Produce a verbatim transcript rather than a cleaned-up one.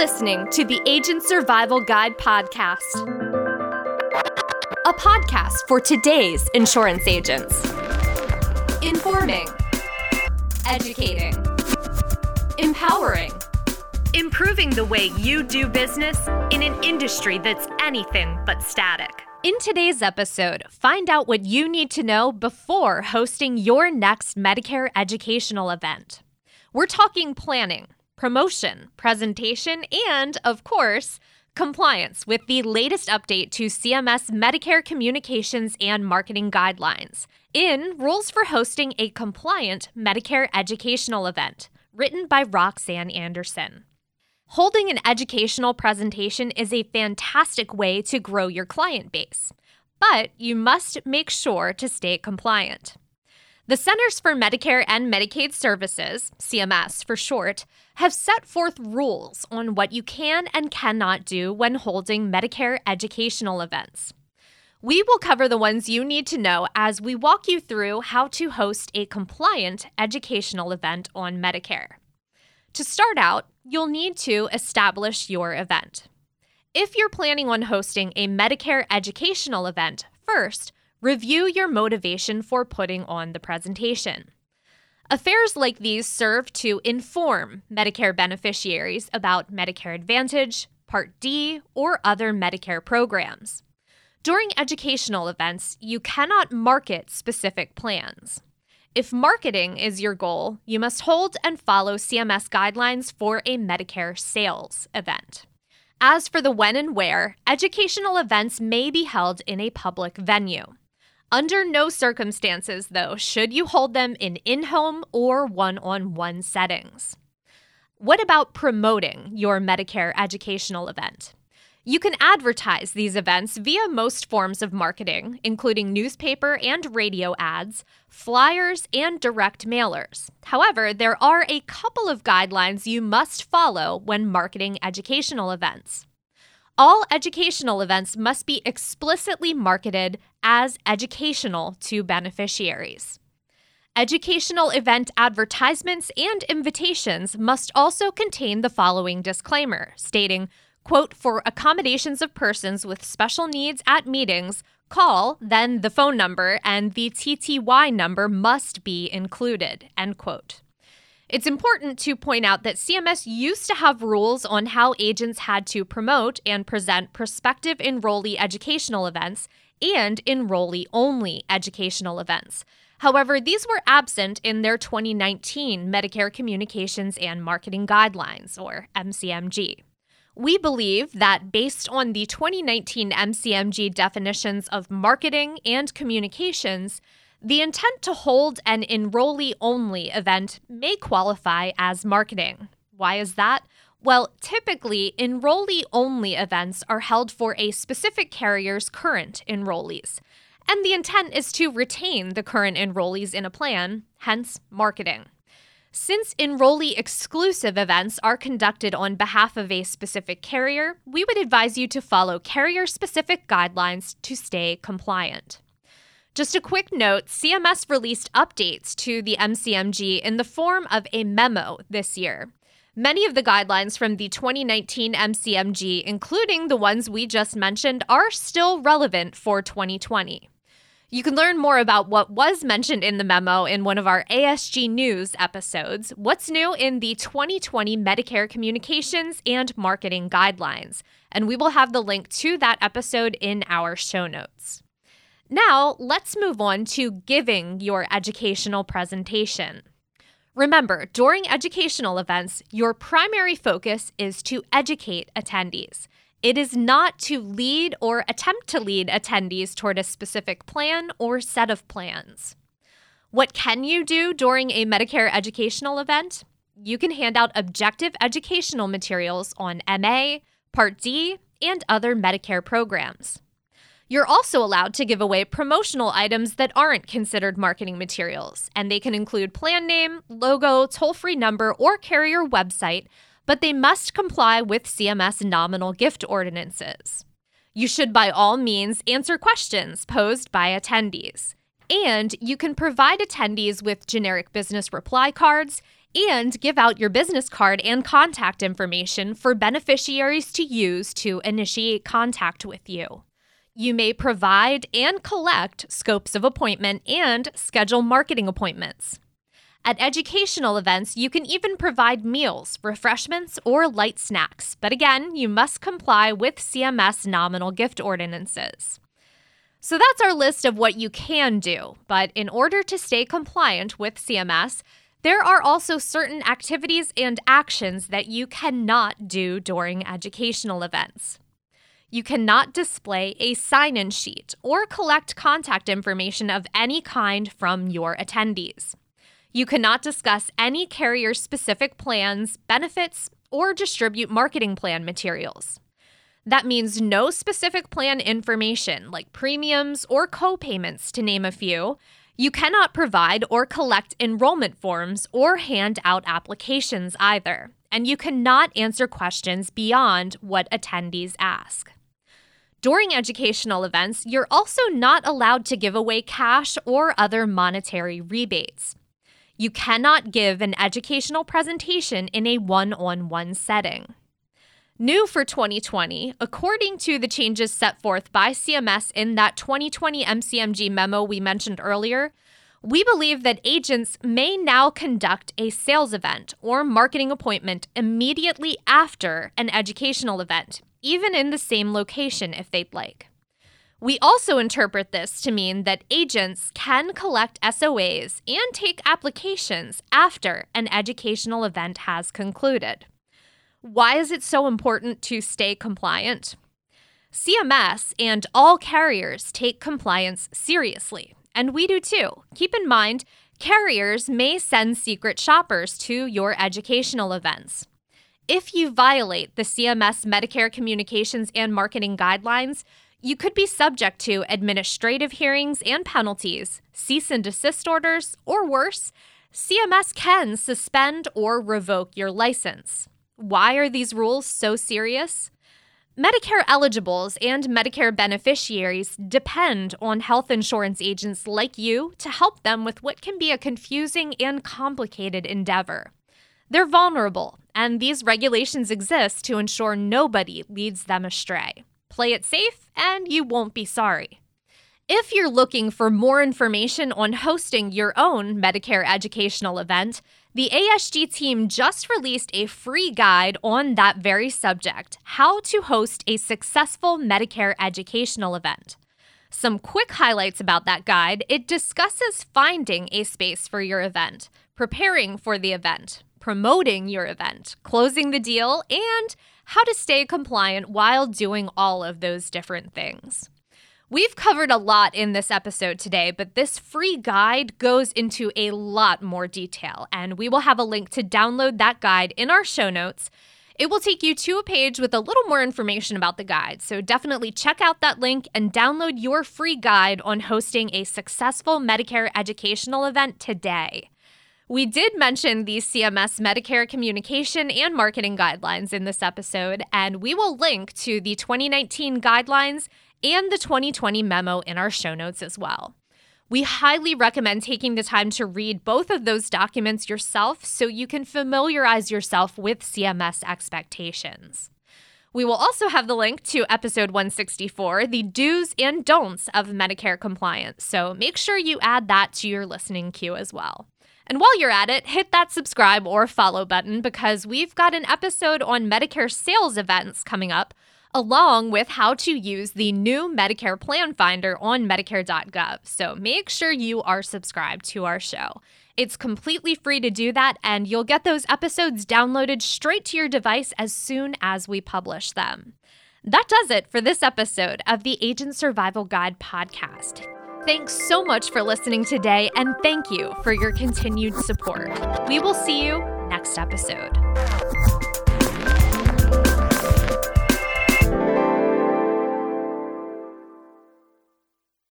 listening to the Agent Survival Guide podcast, a podcast for today's insurance agents. Informing, educating, empowering, improving the way you do business in an industry that's anything but static. In today's episode, find out what you need to know before hosting your next Medicare educational event. We're talking planning, promotion, presentation, and, of course, compliance with the latest update to C M S Medicare Communications and Marketing Guidelines in Rules for Hosting a Compliant Medicare Educational Event, written by Roxanne Anderson. Holding an educational presentation is a fantastic way to grow your client base, but you must make sure to stay compliant. The Centers for Medicare and Medicaid Services, C M S for short, have set forth rules on what you can and cannot do when holding Medicare educational events. We will cover the ones you need to know as we walk you through how to host a compliant educational event on Medicare. To start out, you'll need to establish your event. If you're planning on hosting a Medicare educational event, first, review your motivation for putting on the presentation. Affairs like these serve to inform Medicare beneficiaries about Medicare Advantage, Part D, or other Medicare programs. During educational events, you cannot market specific plans. If marketing is your goal, you must hold and follow C M S guidelines for a Medicare sales event. As for the when and where, educational events may be held in a public venue. Under no circumstances, though, should you hold them in in-home or one-on-one settings. What about promoting your Medicare educational event? You can advertise these events via most forms of marketing, including newspaper and radio ads, flyers, and direct mailers. However, there are a couple of guidelines you must follow when marketing educational events. All educational events must be explicitly marketed as educational to beneficiaries. Educational event advertisements and invitations must also contain the following disclaimer, stating, quote, "For accommodations of persons with special needs at meetings, call, then the phone number and the T T Y number must be included," end quote. It's important to point out that C M S used to have rules on how agents had to promote and present prospective enrollee educational events and enrollee-only educational events. However, these were absent in their twenty nineteen Medicare Communications and Marketing Guidelines, or M C M G. We believe that based on the twenty nineteen M C M G definitions of marketing and communications, the intent to hold an enrollee-only event may qualify as marketing. Why is that? Well, typically, enrollee-only events are held for a specific carrier's current enrollees, and the intent is to retain the current enrollees in a plan, hence marketing. Since enrollee-exclusive events are conducted on behalf of a specific carrier, we would advise you to follow carrier-specific guidelines to stay compliant. Just a quick note, C M S released updates to the M C M G in the form of a memo this year. Many of the guidelines from the twenty nineteen M C M G, including the ones we just mentioned, are still relevant for twenty twenty. You can learn more about what was mentioned in the memo in one of our A S G News episodes, What's New in the twenty twenty Medicare Communications and Marketing Guidelines, and we will have the link to that episode in our show notes. Now, let's move on to giving your educational presentation. Remember, during educational events, your primary focus is to educate attendees. It is not to lead or attempt to lead attendees toward a specific plan or set of plans. What can you do during a Medicare educational event? You can hand out objective educational materials on M A, Part D, and other Medicare programs. You're also allowed to give away promotional items that aren't considered marketing materials, and they can include plan name, logo, toll-free number, or carrier website, but they must comply with C M S nominal gift ordinances. You should by all means answer questions posed by attendees, and you can provide attendees with generic business reply cards and give out your business card and contact information for beneficiaries to use to initiate contact with you. You may provide and collect scopes of appointment and schedule marketing appointments. At educational events, you can even provide meals, refreshments, or light snacks, but again, you must comply with C M S nominal gift ordinances. So that's our list of what you can do, but in order to stay compliant with C M S, there are also certain activities and actions that you cannot do during educational events. You cannot display a sign-in sheet or collect contact information of any kind from your attendees. You cannot discuss any carrier-specific plans, benefits, or distribute marketing plan materials. That means no specific plan information like premiums or co-payments, to name a few. You cannot provide or collect enrollment forms or hand out applications either, and you cannot answer questions beyond what attendees ask. During educational events, you're also not allowed to give away cash or other monetary rebates. You cannot give an educational presentation in a one-on-one setting. New for twenty twenty, according to the changes set forth by C M S in that twenty twenty M C M G memo we mentioned earlier, we believe that agents may now conduct a sales event or marketing appointment immediately after an educational event, even in the same location if they'd like. We also interpret this to mean that agents can collect S O As and take applications after an educational event has concluded. Why is it so important to stay compliant? C M S and all carriers take compliance seriously, and we do too. Keep in mind, carriers may send secret shoppers to your educational events. If you violate the C M S Medicare Communications and Marketing Guidelines, you could be subject to administrative hearings and penalties, cease and desist orders, or worse, C M S can suspend or revoke your license. Why are these rules so serious? Medicare eligibles and Medicare beneficiaries depend on health insurance agents like you to help them with what can be a confusing and complicated endeavor. They're vulnerable, and these regulations exist to ensure nobody leads them astray. Play it safe, and you won't be sorry. If you're looking for more information on hosting your own Medicare educational event, the A S G team just released a free guide on that very subject, how to host a successful Medicare educational event. Some quick highlights about that guide: it discusses finding a space for your event, preparing for the event, promoting your event, closing the deal, and how to stay compliant while doing all of those different things. We've covered a lot in this episode today, but this free guide goes into a lot more detail, and we will have a link to download that guide in our show notes. It will take you to a page with a little more information about the guide, so definitely check out that link and download your free guide on hosting a successful Medicare educational event today. We did mention the C M S Medicare Communication and Marketing Guidelines in this episode, and we will link to the twenty nineteen guidelines and the twenty twenty memo in our show notes as well. We highly recommend taking the time to read both of those documents yourself so you can familiarize yourself with C M S expectations. We will also have the link to episode one sixty-four, the do's and don'ts of Medicare compliance, so make sure you add that to your listening queue as well. And while you're at it, hit that subscribe or follow button because we've got an episode on Medicare sales events coming up, along with how to use the new Medicare Plan Finder on Medicare dot gov. So make sure you are subscribed to our show. It's completely free to do that, and you'll get those episodes downloaded straight to your device as soon as we publish them. That does it for this episode of the Agent Survival Guide podcast. Thanks so much for listening today, and thank you for your continued support. We will see you next episode.